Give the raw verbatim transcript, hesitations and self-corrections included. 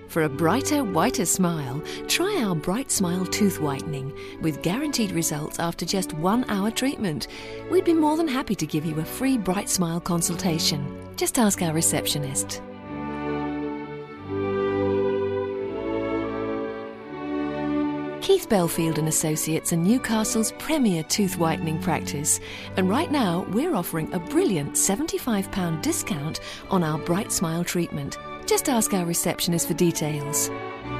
For a brighter, whiter smile, try our Bright Smile Tooth Whitening with guaranteed results after just one hour treatment. We'd be more than happy to give you a free Bright Smile consultation. Just ask our receptionist. Keith Belfield and Associates are Newcastle's premier tooth whitening practice, and right now we're offering a brilliant seventy-five pounds discount on our Bright Smile treatment. Just ask our receptionist for details.